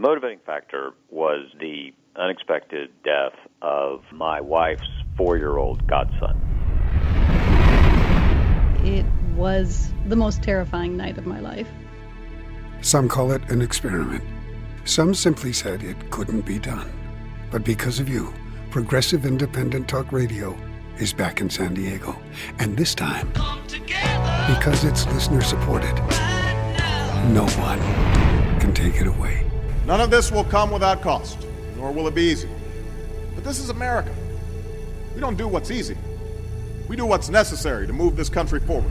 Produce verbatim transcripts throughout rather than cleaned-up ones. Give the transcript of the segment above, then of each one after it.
motivating factor was the unexpected death of my wife's four-year-old godson. It was the most terrifying night of my life. Some call it an experiment. Some simply said it couldn't be done. But because of you, Progressive Independent Talk Radio is back in San Diego. And this time, because it's listener-supported, right no one can take it away. None of this will come without cost, nor will it be easy. But this is America. We don't do what's easy. We do what's necessary to move this country forward.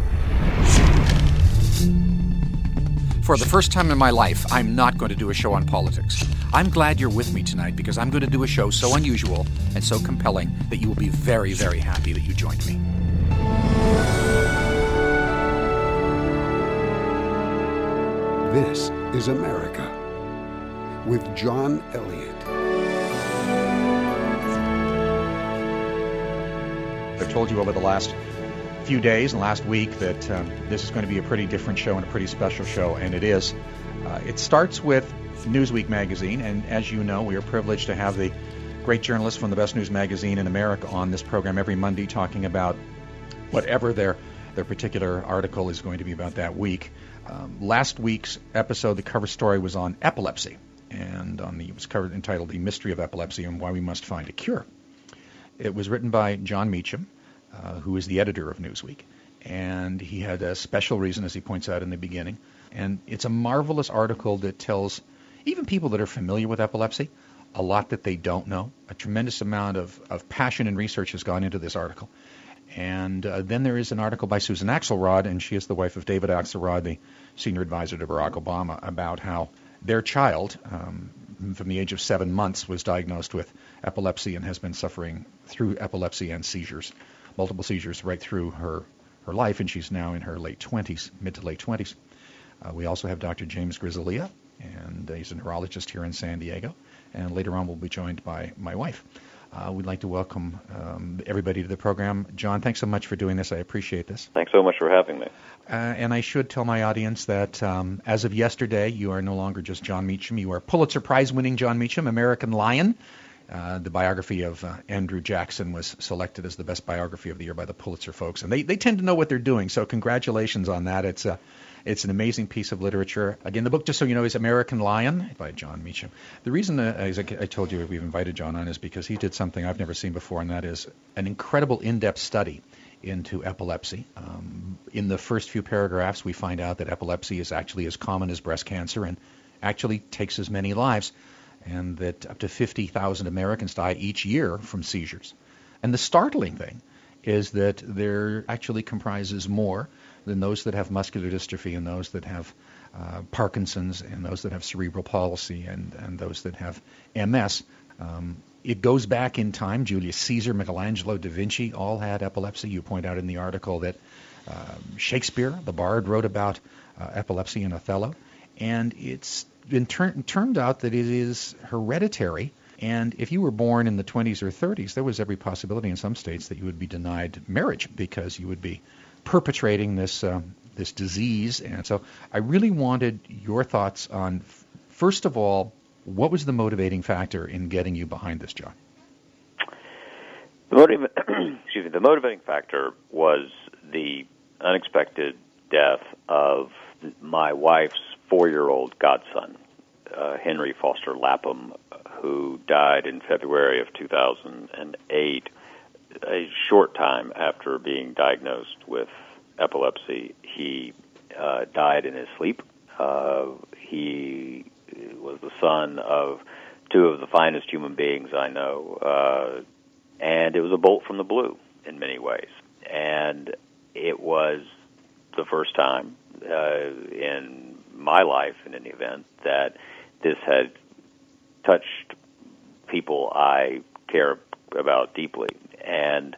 For the first time in my life, I'm not going to do a show on politics. I'm glad you're with me tonight because I'm going to do a show so unusual and so compelling that you will be very, very happy that you joined me. This is America with John Elliott. I've told you over the last few days and last week that um, this is going to be a pretty different show and a pretty special show, and it is. Uh, it starts with Newsweek magazine, and as you know, we are privileged to have the great journalists from the best news magazine in America on this program every Monday talking about whatever their their particular article is going to be about that week. Um, last week's episode, the cover story was on epilepsy, and on the, it was covered entitled "The Mystery of Epilepsy and Why We Must Find a Cure." It was written by John Meacham, uh, who is the editor of Newsweek, and he had a special reason, as he points out in the beginning. And it's a marvelous article that tells even people that are familiar with epilepsy a lot that they don't know. A tremendous amount of, of passion and research has gone into this article. And uh, then there is an article by Susan Axelrod, and she is the wife of David Axelrod, the senior advisor to Barack Obama, about how their child, um, from the age of seven months, was diagnosed with epilepsy and has been suffering through epilepsy and seizures, multiple seizures right through her, her life, and she's now in her late twenties, mid to late twenties. Uh, we also have Doctor James Grisalia, and uh, he's a neurologist here in San Diego, and later on we'll be joined by my wife. Uh, we'd like to welcome um, everybody to the program. John, thanks so much for doing this. I appreciate this. Thanks so much for having me. Uh, and I should tell my audience that um, as of yesterday, you are no longer just John Meacham. You are Pulitzer Prize-winning John Meacham, American Lion. Uh, the biography of uh, Andrew Jackson was selected as the best biography of the year by the Pulitzer folks, and they, they tend to know what they're doing, so congratulations on that. It's a It's an amazing piece of literature. Again, the book, just so you know, is American Lion by John Meacham. The reason, uh, as I told you, we've invited John on is because he did something I've never seen before, and that is an incredible in-depth study into epilepsy. Um, in the first few paragraphs, we find out that epilepsy is actually as common as breast cancer and actually takes as many lives, and that up to fifty thousand Americans die each year from seizures. And the startling thing is that there actually comprises more than those that have muscular dystrophy and those that have uh, Parkinson's and those that have cerebral palsy and, and those that have M S. Um, it goes back in time. Julius Caesar, Michelangelo, Da Vinci all had epilepsy. You point out in the article that uh, Shakespeare, the bard, wrote about uh, epilepsy in Othello. And it's been tur- turned out that it is hereditary. And if you were born in the twenties or thirties, there was every possibility in some states that you would be denied marriage because you would be perpetrating this um, this disease. And so I really wanted your thoughts on, f- first of all, what was the motivating factor in getting you behind this, John? The, motiv- excuse me, the motivating factor was the unexpected death of my wife's four-year-old godson, uh, Henry Foster Lapham, who died in February of two thousand eight, a short time after being diagnosed with epilepsy. He uh, died in his sleep. Uh, he was the son of two of the finest human beings I know, uh, and it was a bolt from the blue in many ways. And it was the first time uh, in my life, in any event, that this had touched people I care about deeply. And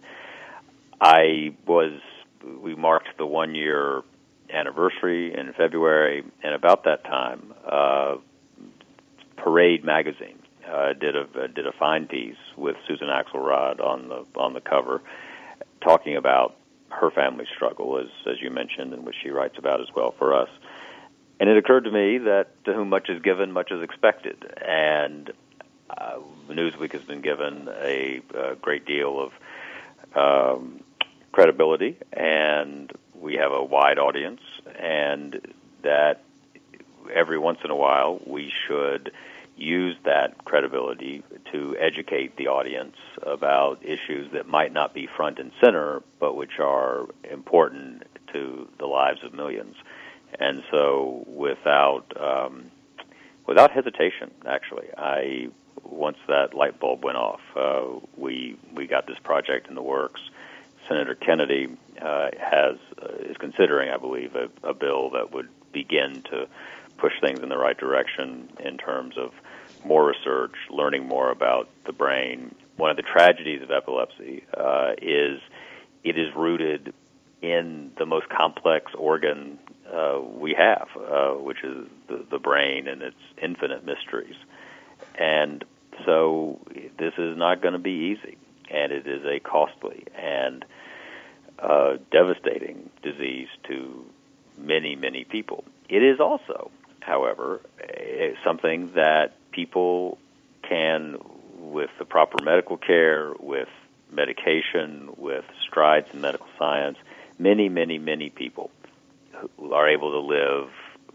I was, we marked the one-year anniversary in February, and about that time, uh, Parade magazine uh, did a did a fine piece with Susan Axelrod on the on the cover, talking about her family struggle, as as you mentioned, and which she writes about as well for us. and it occurred to me that to whom much is given, much is expected. And uh, Newsweek has been given a, a great deal of um, credibility, and we have a wide audience, and that every once in a while we should use that credibility to educate the audience about issues that might not be front and center, but which are important to the lives of millions. And so without um, without hesitation, actually, I once that light bulb went off, uh, we we got this project in the works. Senator Kennedy uh, has uh, is considering, I believe, a, a bill that would begin to push things in the right direction in terms of more research, learning more about the brain. One of the tragedies of epilepsy uh, is it is rooted in the most complex organ uh, we have, uh, which is the, the brain and its infinite mysteries. And so this is not going to be easy, and it is a costly and uh, devastating disease to many, many people. It is also, however, something that people can, with the proper medical care, with medication, with strides in medical science, many, many, many people who are able to live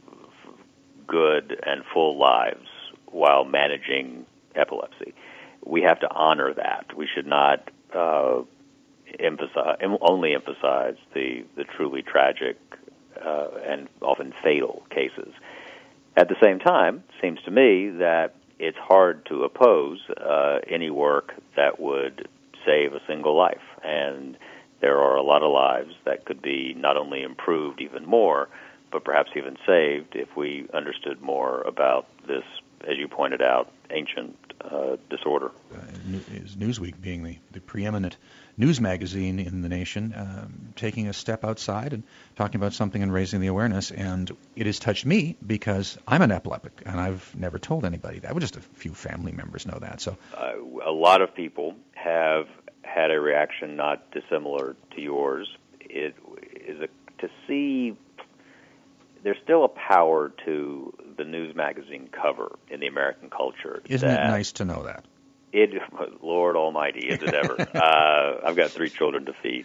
good and full lives while managing epilepsy. We have to honor that. We should not uh, emphasize, only emphasize the, the truly tragic uh, and often fatal cases. At the same time, it seems to me that it's hard to oppose uh, any work that would save a single life. And there are a lot of lives that could be not only improved even more, but perhaps even saved if we understood more about this, as you pointed out, ancient uh, disorder. Uh, Newsweek being the, the preeminent news magazine in the nation, um, taking a step outside and talking about something and raising the awareness. And it has touched me because I'm an epileptic, and I've never told anybody that. Well, just a few family members know that. So uh, a lot of people have had a reaction not dissimilar to yours. It is a, to see there's still a power to the news magazine cover in the American culture. Isn't it nice to know that? It, Lord Almighty, is it ever? uh, I've got three children to feed,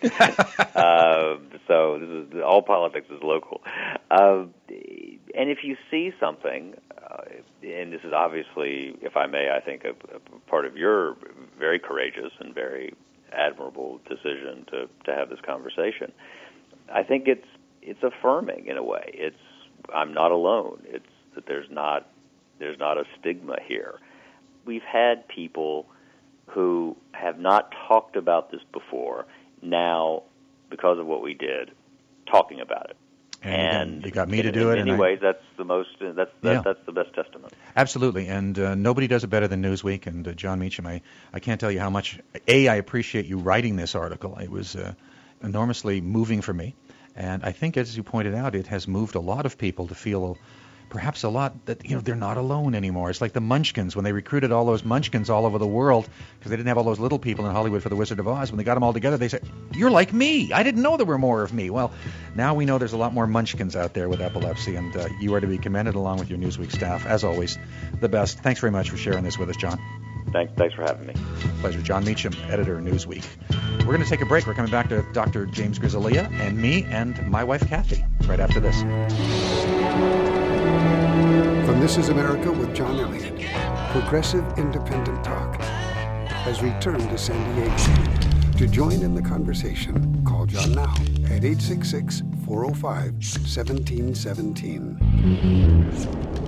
uh, so this is, all politics is local. Uh, and if you see something, uh, and this is obviously, if I may, I think a, a part of your very courageous and very admirable decision to, to have this conversation, I think it's it's affirming in a way. It's I'm not alone. It's that there's not there's not a stigma here. We've had people who have not talked about this before, now, because of what we did, talking about it. And, and you got me in, to do in it. In many and ways, I, that's the most. That's that, yeah. that's the best testament. Absolutely, and uh, nobody does it better than Newsweek. And uh, John Meacham, I, I can't tell you how much a I appreciate you writing this article. It was uh, enormously moving for me, and I think, as you pointed out, it has moved a lot of people to feel perhaps a lot that, you know, they're not alone anymore. It's like the Munchkins when they recruited all those Munchkins all over the world because they didn't have all those little people in Hollywood for the Wizard of Oz. When they got them all together, they said, "You're like me. I didn't know there were more of me." Well, now we know there's a lot more Munchkins out there with epilepsy, and uh, you are to be commended along with your Newsweek staff. As always, the best. Thanks very much for sharing this with us, John. Thanks, thanks for having me. Pleasure. John Meacham, editor of Newsweek. We're going to take a break. We're coming back to Doctor James Grisalia and me and my wife, Kathy, right after this. From This Is America with John Elliott, Progressive Independent Talk has returned to San Diego. To join in the conversation, call John now at eight six six, four oh five, one seven one seven.